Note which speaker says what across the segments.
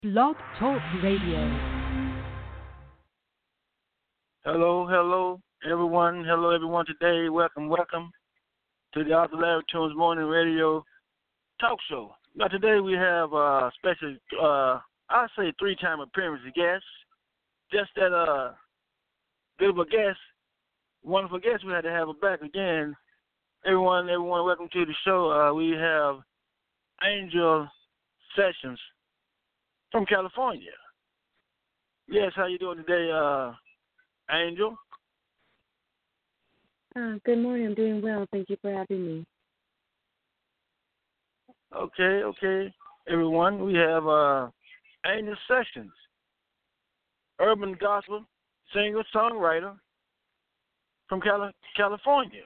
Speaker 1: Blog Talk Radio.
Speaker 2: Hello, everyone today. Welcome to the Arthur Larry Tunes Morning Radio Talk Show. Now today we have a special, I say three-time appearance guest. Just that bit of a guest, wonderful guest. We had to have her back again. Everyone, welcome to the show. We have Angel Sessions from California. Yes, how you doing today, Angel?
Speaker 3: Good morning. I'm doing well. Thank you for having me.
Speaker 2: Okay. Everyone, we have Angel Sessions, urban gospel singer-songwriter from California.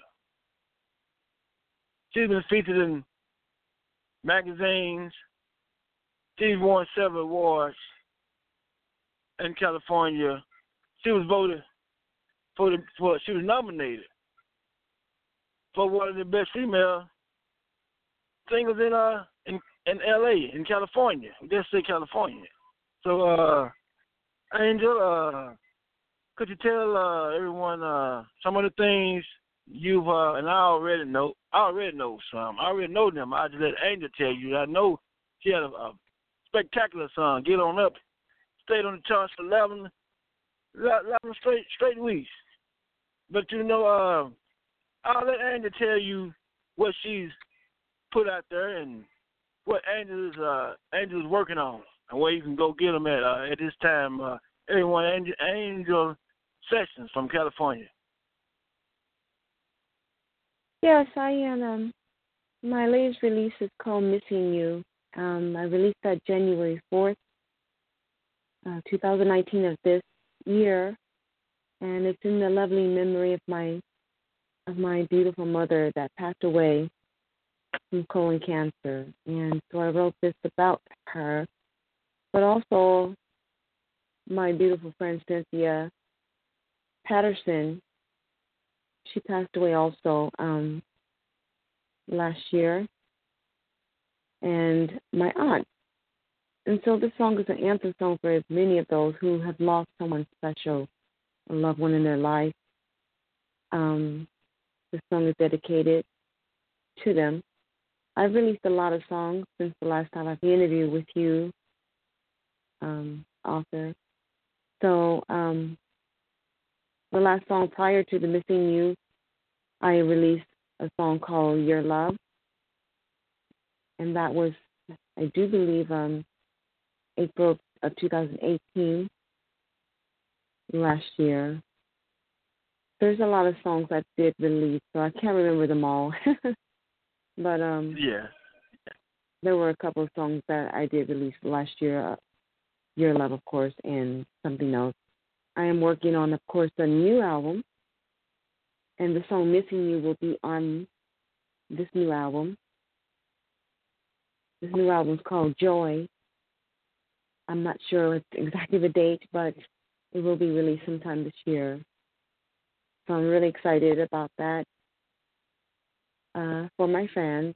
Speaker 2: She's been featured in magazines. She's won several awards in California. She was voted she was nominated for one of the best female singers in LA, in California. Just say California. So Angel, could you tell everyone some of the things you've and I already know some. I already know them. I just let Angel tell you. I know she had a spectacular song, Get On Up. Stayed on the charts for 11 straight weeks. But I'll let Angel tell you what she's put out there and what Angel is working on and where you can go get them at this time. Everyone, Angel Sessions from California.
Speaker 3: Yes, I am. My latest release is called Missing You. I released that January 4th, 2019 of this year, and it's in the lovely memory of my beautiful mother that passed away from colon cancer. And so I wrote this about her, but also my beautiful friend Cynthia Patterson. She passed away also last year, and my aunt. And so this song is an anthem song for many of those who have lost someone special, a loved one in their life. This song is dedicated to them. I've released a lot of songs since the last time I've interviewed with you, author. So the last song prior to the Missing You, I released a song called Your Love. And that was, I do believe, April of 2018, last year. There's a lot of songs I did release, so I can't remember them all. But
Speaker 2: yeah,
Speaker 3: there were a couple of songs that I did release last year, Your Love, of course, and something else. I am working on, of course, a new album, and the song Missing You will be on this new album. This new album is called Joy. I'm not sure exactly the date, but it will be released sometime this year. So I'm really excited about that for my fans.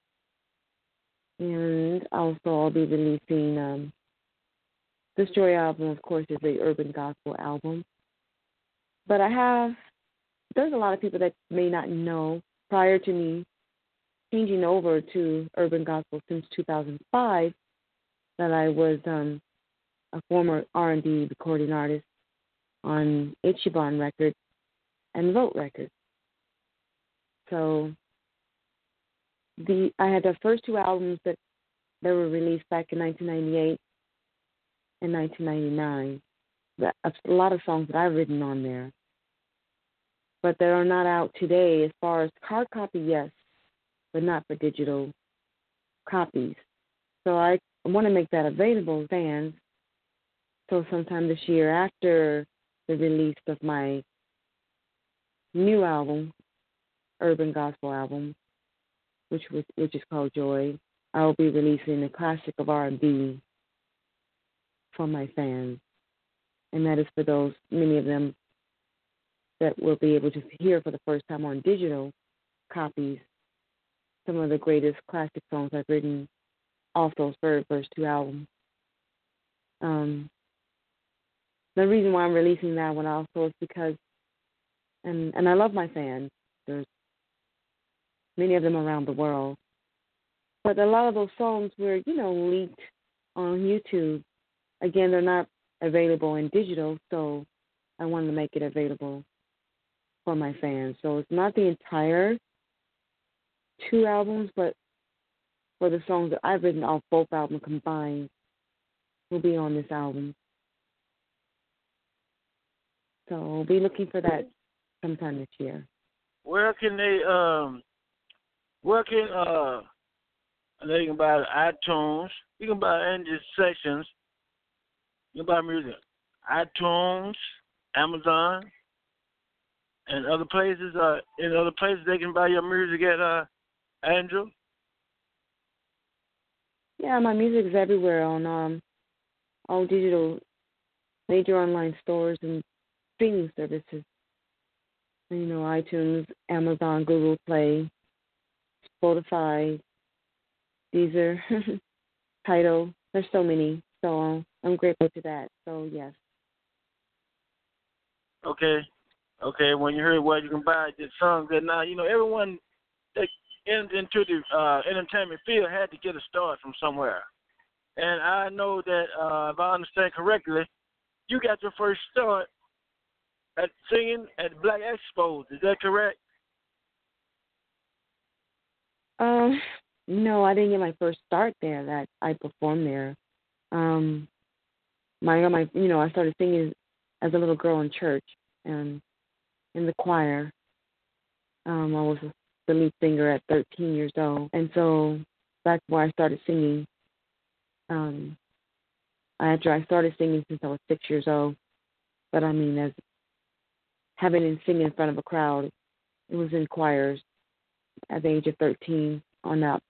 Speaker 3: And also I'll be releasing this Joy album, of course, is a urban gospel album. But there's a lot of people that may not know, prior to me changing over to urban gospel since 2005, that I was a former R&B recording artist on Ichiban Records and Vote Records. So I had the first two albums that were released back in 1998 and 1999. A lot of songs that I've written on there. But they are not out today. As far as hard copy, yes, but not for digital copies. So I want to make that available to fans. So sometime this year, after the release of my new album, urban gospel album, which is called Joy, I will be releasing a classic of R&B for my fans, and that is for those, many of them, that will be able to hear for the first time on digital copies some of the greatest classic songs I've written off those first two albums. The reason why I'm releasing that one also is because, and I love my fans. There's many of them around the world. But a lot of those songs were, leaked on YouTube. Again, they're not available in digital, so I wanted to make it available for my fans. So it's not the entire 2 albums, but for the songs that I've written off both albums combined will be on this album. So we'll be looking for that sometime this year.
Speaker 2: Where can they, I know you can buy iTunes, you can buy Angie's Sessions, you can buy music, iTunes, Amazon, and other places. In other places, they can buy your music at Angel.
Speaker 3: Yeah, my music is everywhere on all digital major online stores and streaming services. iTunes, Amazon, Google Play, Spotify, Deezer, Tidal. There's so many. So I'm grateful to that. So, yes.
Speaker 2: Okay. When you heard what you can buy the songs that now, everyone that into the entertainment field had to get a start from somewhere. And I know that if I understand correctly, you got your first start at singing at Black Expos. Is that correct?
Speaker 3: No, I didn't get my first start there. That I performed there. I started singing as a little girl in church and in the choir. I was the lead singer at 13 years old, and so that's where I started singing. After I started singing since I was 6 years old, but as having and singing in front of a crowd, it was in choirs at the age of 13 on up.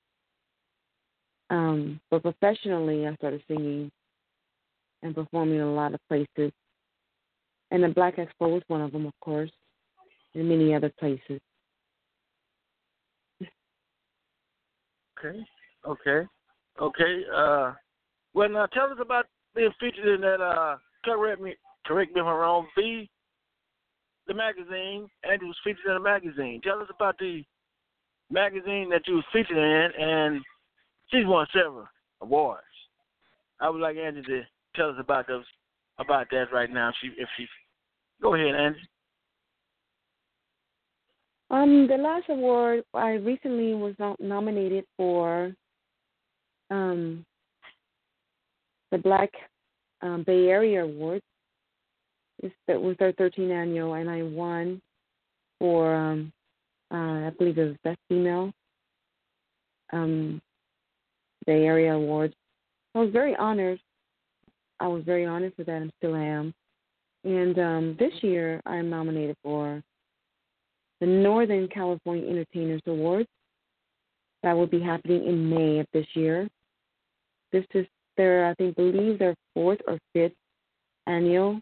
Speaker 3: But professionally, I started singing and performing in a lot of places. And the Black Expo was one of them, of course, and many other places.
Speaker 2: Okay. Well, now tell us about being featured in that, correct me if I'm wrong, the magazine. Andrew was featured in a magazine. Tell us about the magazine that you was featured in, and she's won several awards. I would like Angie to tell us about that right now. If she go ahead, Angie.
Speaker 3: The last award I recently was nominated for the Black Bay Area Award. That was their 13th annual, and I won for I believe it was Best Female Bay Area Award. I was very honored. For that, and still am. And this year, I'm nominated for the Northern California Entertainers Awards. That will be happening in May of this year. This is believe their 4th or 5th annual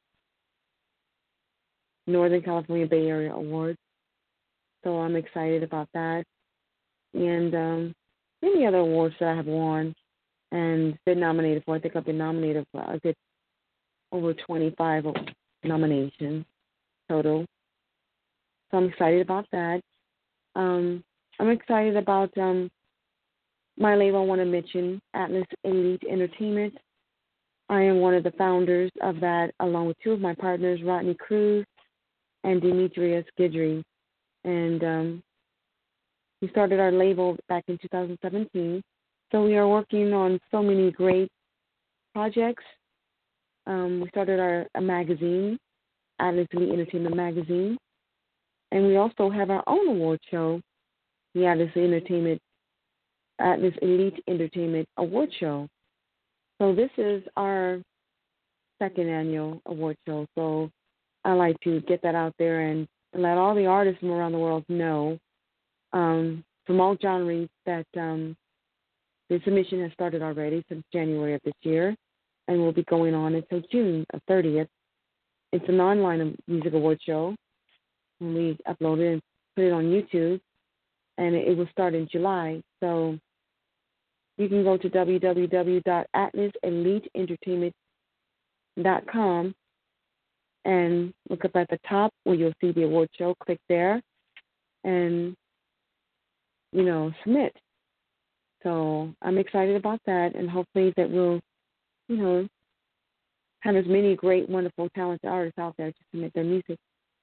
Speaker 3: Northern California Bay Area Awards. So I'm excited about that. And many other awards that I have won and been nominated for. I think I've been nominated for a good over 25 nominations total. So I'm excited about that. I'm excited about my label. I want to mention Atlas Elite Entertainment. I am one of the founders of that, along with 2 of my partners, Rodney Cruz and Demetria Skidry. And we started our label back in 2017. So we are working on so many great projects. We started a magazine, Atlas Elite Entertainment Magazine. And we also have our own award show, the Atlas Elite Entertainment Award Show. So this is our 2nd annual award show. So I like to get that out there and let all the artists from around the world know, from all genres, that the submission has started already since January of this year and will be going on until June 30th. It's an online music award show, and we upload it and put it on YouTube, and it will start in July. So you can go to www.atlaseliteentertainment.com AngelaSessions.com and look up at the top where you'll see the award show. Click there and, submit. So I'm excited about that, and hopefully that we'll, have as many great, wonderful, talented artists out there to submit their music.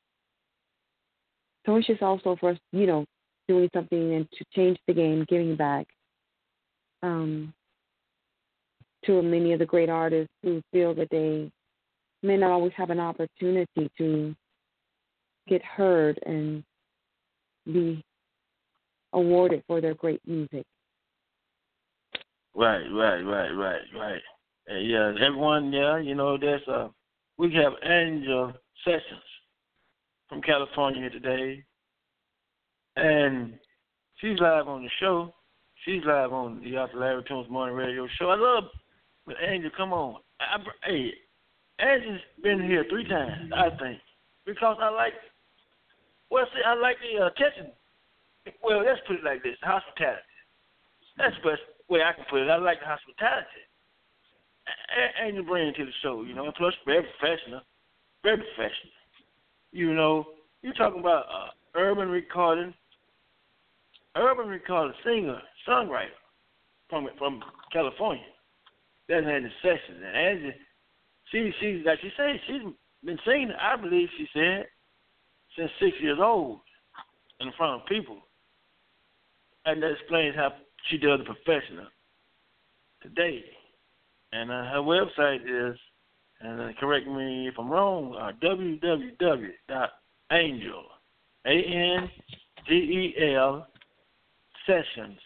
Speaker 3: So it's just also for us, doing something and to change the game, giving back to many of the great artists who feel that they may not always have an opportunity to get heard and be awarded for their great music.
Speaker 2: Right. Yeah, everyone, there's we have Angel Sessions from California today, and she's live on the show. She's live on the Dr. Larry Tunes Morning Radio Show. I love when Angel come on. Angel's been here 3 times, I think, because I like the attention. Well, let's put it like this: hospitality. That's the best way I can put it. I like the hospitality. Angel bring to the show, and plus very professional. You're talking about urban recording singer, songwriter from California. That's Angel Sessions. And Angel, she's like she said, she's been singing, I believe she said, since 6 years old in front of people. And that explains how she does the professional today. And her website is, and correct me if I'm wrong, www.angel, ANGEL, Sessions,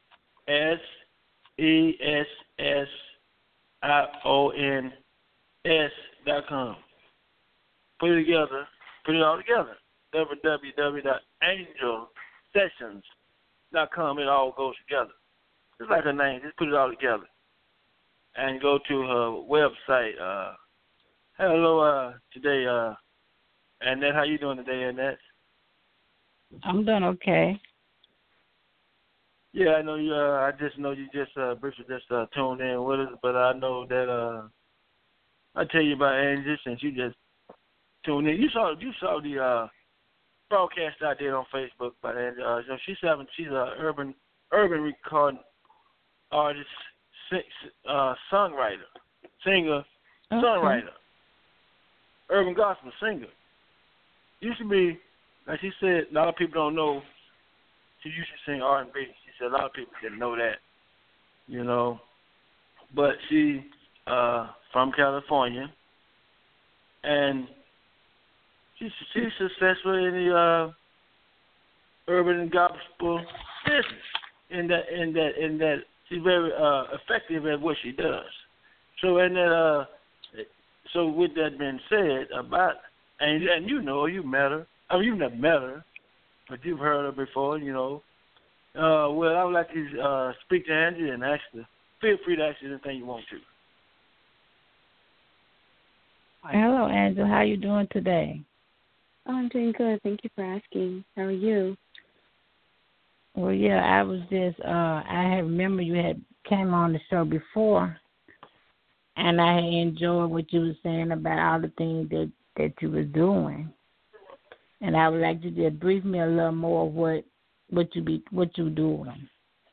Speaker 2: SESSIONS.com. Put it all together. www.angelsessions.com. It all goes together. Just like her name, just put it all together. And go to her website. Hello today, Annette. How you doing today, Annette?
Speaker 4: I'm doing okay.
Speaker 2: Yeah, I know you. I just know you just briefly tuned in with us, but I know that I tell you about Angie since you just tuned in. You saw the broadcast I did on Facebook by Angie. She's an urban recording artist, songwriter, singer, songwriter, urban gospel singer. Used to be, like she said, a lot of people don't know. She used to sing R&B. She said a lot of people didn't know that, But she from California, and she's successful in the urban and gospel business. In that she's very effective at what she does. So so with that being said about and you met her. I mean, you've never met her, but you've heard her before. Well, I would like to speak to Angie and ask her. Feel free to ask her anything you want to.
Speaker 4: Hello, Angela. How are you doing today?
Speaker 3: Oh, I'm doing good. Thank you for asking. How are you?
Speaker 4: Well, yeah, I was just, I remember you had came on the show before, and I enjoyed what you were saying about all the things that you were doing. And I would like to just brief me a little more of what you doing.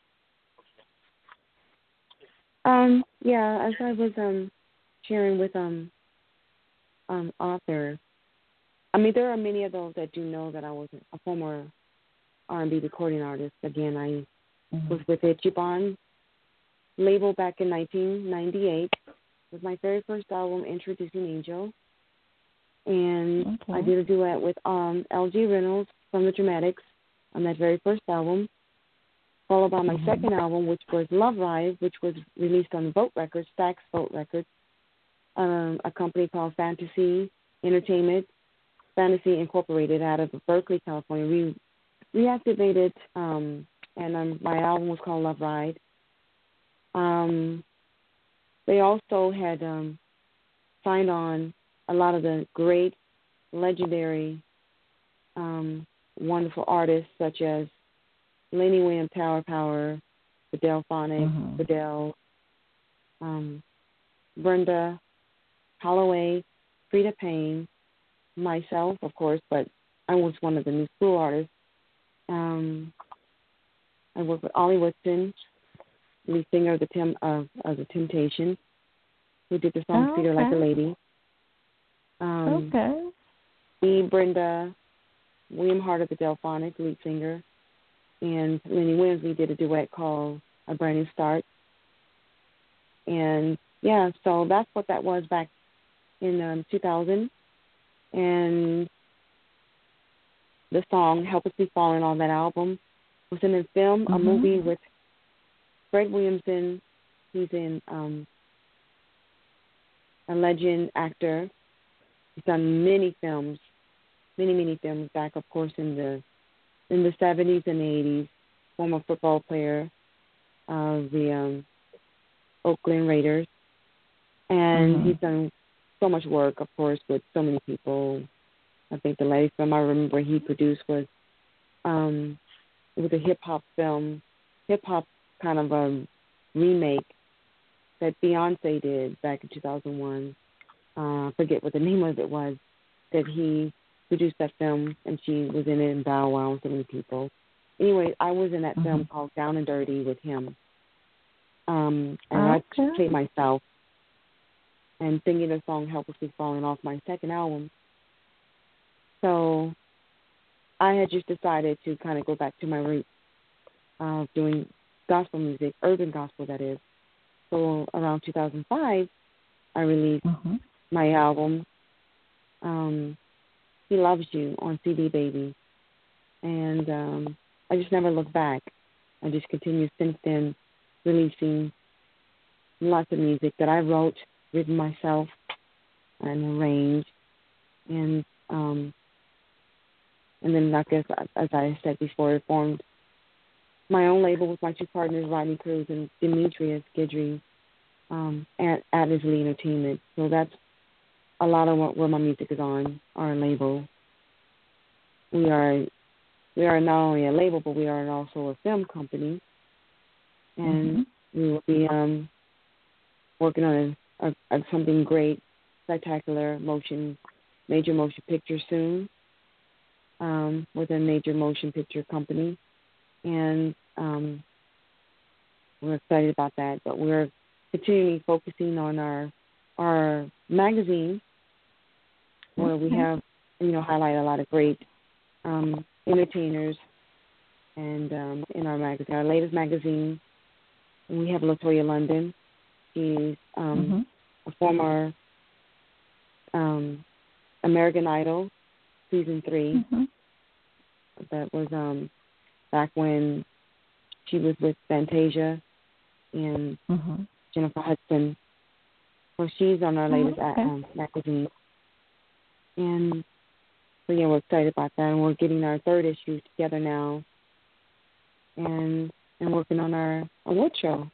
Speaker 3: Yeah, as I was sharing with authors, I mean, there are many of those that do know that I was a former R&B recording artist. Again, I was with the Chibon label back in 1998. It was my very first album, Introducing Angel. And I did a duet with L.G. Reynolds from the Dramatics on that very first album, followed by my second album, which was Love Rise, which was released on Vote Records, Stax Vote Records, a company called Fantasy Entertainment, Fantasy Incorporated out of Berkeley, California. We reactivated, and my album was called Love Ride. They also had signed on a lot of the great, legendary, wonderful artists such as Lenny William Tower Power, Fidel Phonics, Fidel, Brenda Holloway, Frida Payne, myself, of course, but I was one of the new school artists. I worked with Ollie Woodson, lead singer of the Temptations, who did the song "Treat Her Like a Lady." Me, Brenda, William Hart of the Delphonics, lead singer, and Lenny Winsley did a duet called "A Brand New Start." And yeah, so that's what that was back in 2000. And the song "Help Us Be Falling" on that album was in a film, a movie with Fred Williamson. He's in a legend actor. He's done many films, many films back, of course, in the 70s and 80s. Former football player of the Oakland Raiders, and he's done so much work, of course, with so many people. I think the latest film I remember he produced was it was a hip hop film, kind of a remake that Beyonce did back in 2001. I forget what the name of it was. That he produced that film, and she was in it, and Bow Wow, and so many people. Anyway, I was in that film called Down and Dirty with him. And I played myself and singing the song "Help Us Be Falling" off my second album. So I had just decided to kind of go back to my roots of doing gospel music, urban gospel, that is. So around 2005, I released my album, "He Loves You," on CD Baby. And I just never looked back. I just continued since then, releasing lots of music that I wrote, written myself, and arranged. And then, I guess, as I said before, I formed my own label with my two partners, Rodney Cruz and Demetrius Guidry, at Isley Entertainment. So that's a lot of where my music is on, our label. We are not only a label, but we are also a film company. And we will be working on something great, spectacular major motion picture soon, with a major motion picture company. And we're excited about that. But we're continually focusing on our magazine, where we have, highlight a lot of great entertainers. And in our magazine, our latest magazine, we have Latoya London. She's a former American Idol season 3. That was back when she was with Fantasia and Jennifer Hudson. So she's on our latest magazine. And so, yeah, we're excited about that. And we're getting our third issue together now. And working on our award show.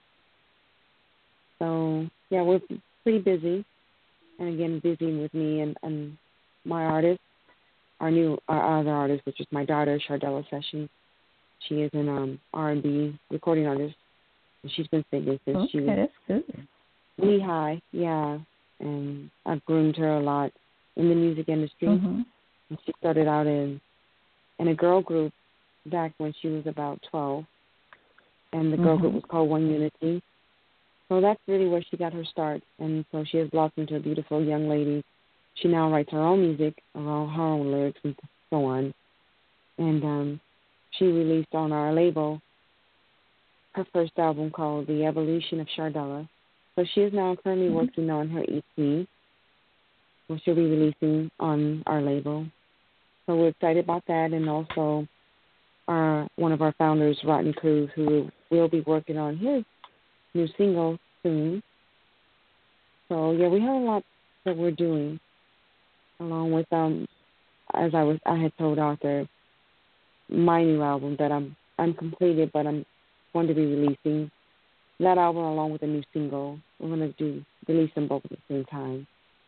Speaker 3: So, yeah, we're pretty busy. And, again, busy with me and my artist, our other artist, which is my daughter, Shardella Sessions. She is an R&B recording artist. And she's been singing since she was knee high, yeah. And I've groomed her a lot in the music industry. And she started out in a girl group back when she was about 12. And the girl group was called One Unity. So that's really where she got her start. And so she has blossomed into a beautiful young lady. She now writes her own music, her own lyrics, and so on. And she released on our label her first album called The Evolution of Shardella. So she is now currently working on her EP, which she'll be releasing on our label. So we're excited about that. And also one of our founders, Rodney Cruz, who will be working on his new single soon. So, yeah, we have a lot that we're doing, along with, as I had told Arthur, my new album that I'm completed, but I'm going to be releasing that album along with a new single. We're going to release them both at the same time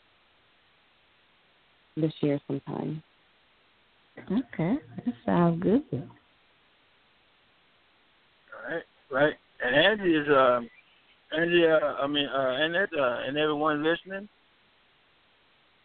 Speaker 3: this year sometime.
Speaker 4: Okay, that sounds good.
Speaker 2: Right. And Angie is, Annette, and everyone listening,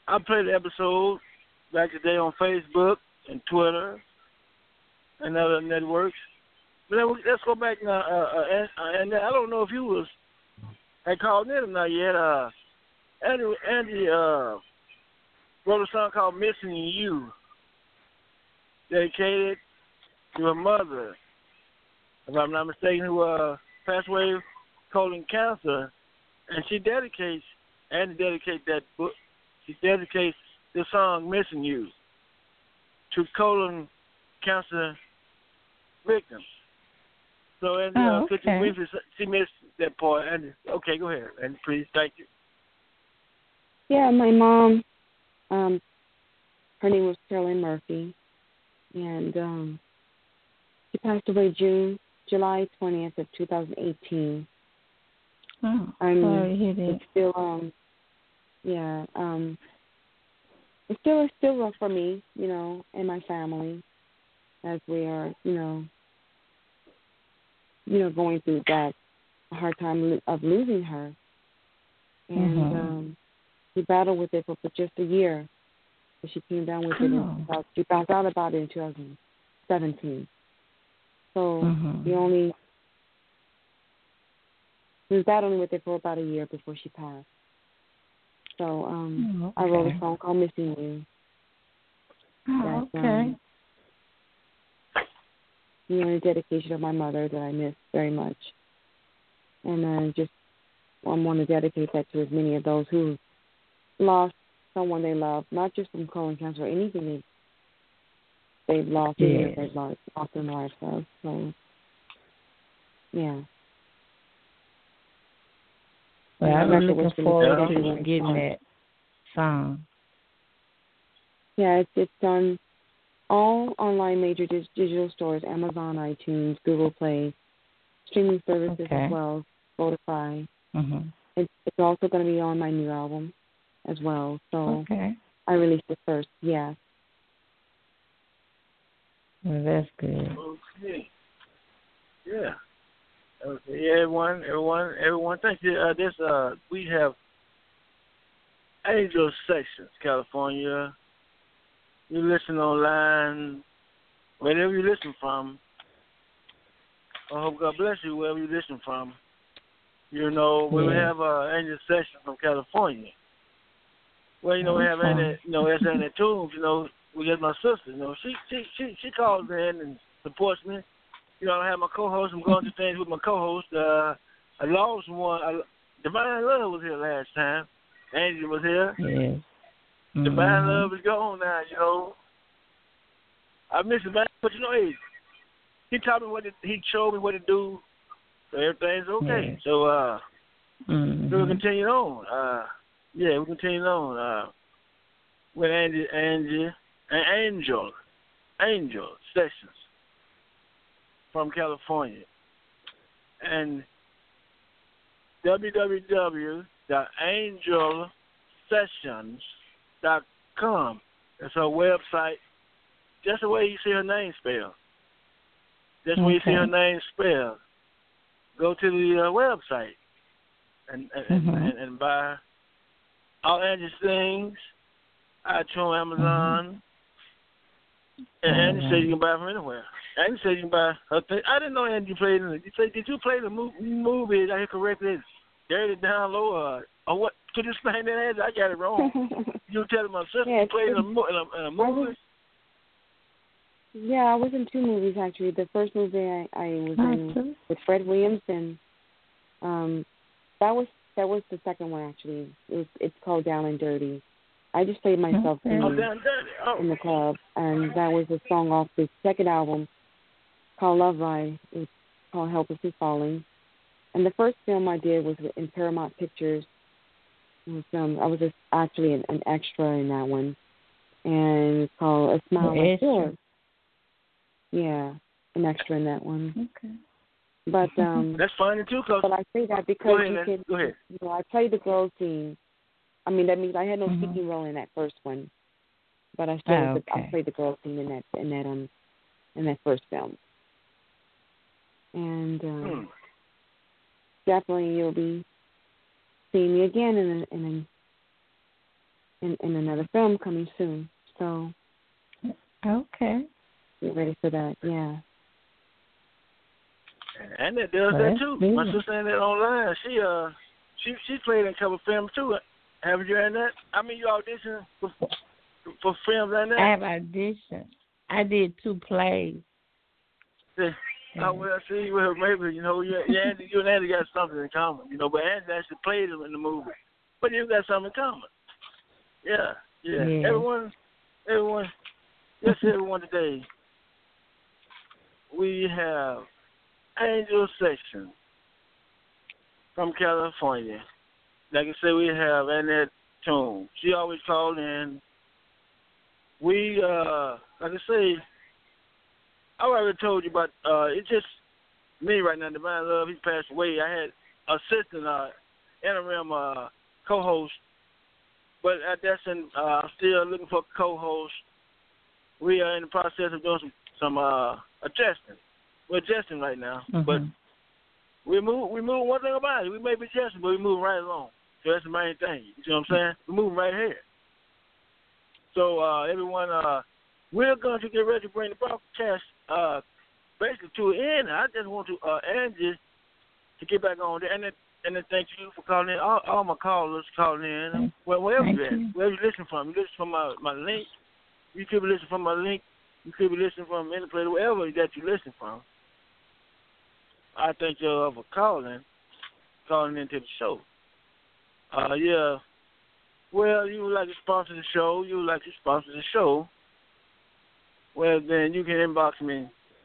Speaker 2: I played the episode back today on Facebook and Twitter and other networks. But then let's go back now. And I don't know if you had called in or not yet. Andy wrote a song called "Missing You," dedicated to her mother, if I'm not mistaken, who passed away of colon cancer, and Andy dedicates that book. She dedicates the song "Missing You" to colon cancer victims. So, and could you briefly, she missed that part. And okay, go ahead, and please, thank you.
Speaker 3: Yeah, my mom, her name was Carolyn Murphy, and she passed away July 20th of 2018.
Speaker 4: Oh,
Speaker 3: I'm
Speaker 4: sorry to hear that.
Speaker 3: It's still, it's still rough for me, and my family, as we are, going through that hard time of losing her. And we battled with it for just a year. She came down with it. She found out about it in 2017. So we was battling with it for about a year before she passed. So I wrote a song called "Missing You." That's, a dedication of my mother that I miss very much. And I want to dedicate that to as many of those who lost someone they love, not just from colon cancer, or anything they've lost, they've lost in their lives. So, yeah.
Speaker 4: Well, I'm looking forward to getting that song.
Speaker 3: Yeah, it's on all online major digital stores: Amazon, iTunes, Google Play, streaming services as well, Spotify. It's also going to be on my new album as well. So I released it first. Yeah.
Speaker 4: Well, that's good.
Speaker 2: Okay. Yeah. Okay. Everyone. Thank you. We have Angel Sessions, California. You listen online, wherever you listen from. I hope God bless you wherever you listen from. We have Angel Sessions from California. Well, we have Andy, Andy Toombs. We got my sister. She calls in and supports me. I have my co-host. I'm going through things with my co-host. I lost one. Divine Love was here last time. Angie was here.
Speaker 4: Yeah.
Speaker 2: Divine Love is gone now. I miss Divine, but he taught me he showed me what to do, so everything's okay. Yeah. So we'll continue on. We'll continue on with Angie and Angel Sessions from California, and www.angelsessions.com. That's her website. Just the way you see her name spelled. Just the way you see her name spelled. Go to the website and buy all Angie's things, iTunes, Amazon. And Angie said you can buy from anywhere. Angie said you can buy her thing. I didn't know Angie played in it. Did you play the movie? Did I hear correctly? Dirty Down Low or what? Could you explain that, Angie? I got it wrong. You telling my sister you played in a movie?
Speaker 3: I was in two movies actually. The first movie I was in with Fred Williams, and that was the second one actually. It's called Down and Dirty. I just played myself in the club, and that was a song off the second album called Love Ride. It's called Helplessly Falling. And the first film I did was in Paramount Pictures. It was, I was actually an extra in that one, and it's called A Smile Like Yours. Yeah, an extra in that one.
Speaker 4: Okay.
Speaker 3: But
Speaker 2: that's fine too, cause
Speaker 3: but I say that because
Speaker 2: Go ahead.
Speaker 3: I played the girl scene. I mean, that means I had no speaking role in that first one, but I still I played the girl scene in that first film. And definitely you'll be seeing me again and another film coming soon. So
Speaker 4: Okay.
Speaker 3: get ready for that. Yeah.
Speaker 2: And it does that too. My sister in that online. She played in a couple of films too. Haven't you had that? I mean, you auditioned for films and that?
Speaker 4: I have auditioned. I did 2 plays.
Speaker 2: Oh, well, see, well, maybe, you know, you and Andy got something in common, you know, but Andy actually played him in the movie. But you got something in common. Yeah. Everyone, yes, everyone today, we have Angel Section from California. Like I said, we have Annette Toon. She always called in. We, like I say, I already told you about, it's just me right now, Divine Love. He passed away. I had assistant, interim co-host, but that's I'm still looking for a co-host. We are in the process of doing some adjusting. We're adjusting right now, but we move one thing about it. We may be adjusting, but we move right along. So that's the main thing. You see what I'm saying? We're moving right here. So everyone, we're going to get ready to bring the broadcast basically to an end. I just want to Angie to get back on there, and then thank you for calling in. All my callers calling in. Well, wherever you at, wherever you listen from. You listen from my link. You could be listening from my link. You could be listening from any place, wherever that you listen from. I thank you for calling into the show. Yeah. Well, you would like to sponsor the show. Well, then you can inbox me.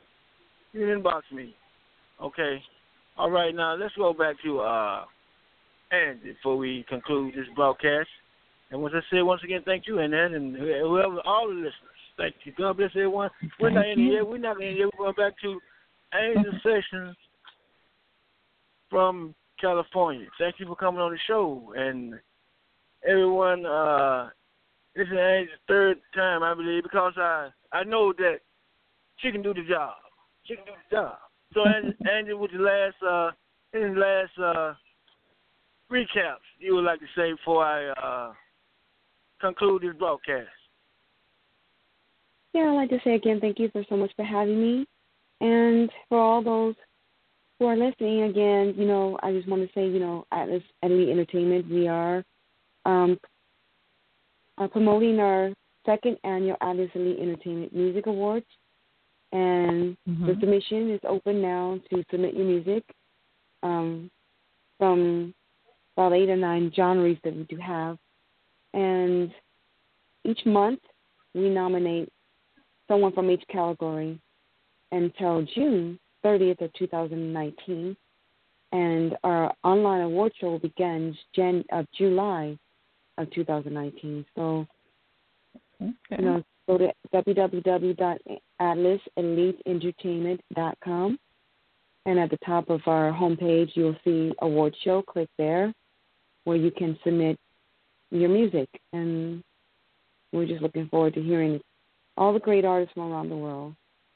Speaker 2: Okay. All right, now let's go back to Andy before we conclude this broadcast. And once again, thank you, Annette, and whoever, all the listeners. Thank you. God bless everyone. We're not in here. We're going back to Angel Sessions from California. Thank you for coming on the show. And everyone, this is Angel's 3rd time, I believe, because I know that she can do the job. So, Angel, with the last recaps you would like to say before I conclude this broadcast?
Speaker 3: Yeah, I'd like to say again, thank you so much for having me. And for all those who are listening, again, you know, I just want to say, you know, at Elite Entertainment, we are promoting our 2nd annual Atlas Elite Entertainment Music Awards. And the submission is open now to submit your music from about 8 or 9 genres that we do have. And each month we nominate someone from each category until June 30th of 2019. And our online award show will begin July of 2019. So, you know, go to www.atlaseliteentertainment.com. And at the top of our homepage, you'll see award show. Click there where you can submit your music. And we're just looking forward to hearing all the great artists from around the world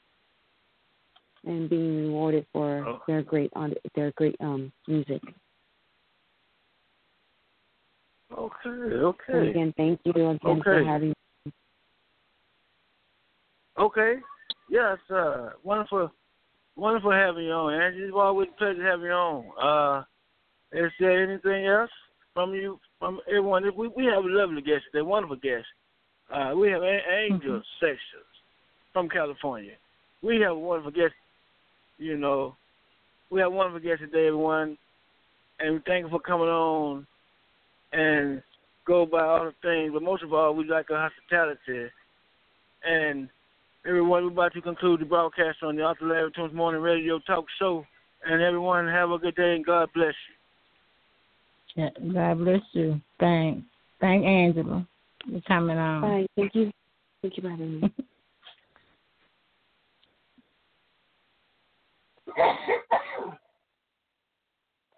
Speaker 3: and being rewarded for their great music.
Speaker 2: Okay.
Speaker 3: So again, thank you again for having me.
Speaker 2: Okay. Yes, wonderful having you on, Angie. It's always a pleasure having you on. Is there anything else from you, from everyone? We have a lovely guest today, wonderful guest. We have Angel Sessions from California. We have a wonderful guest, you know. We have a wonderful guest today, everyone. And we thank you for coming on and go by all the things. But most of all, we like our hospitality. And everyone, we're about to conclude the broadcast on the Arthur Larry Toombs Morning Radio Talk Show. And everyone, have a good day and God bless you.
Speaker 4: Yeah, God bless you. Thank Angela for coming on.
Speaker 3: Bye. Thank you. Thank you for having me.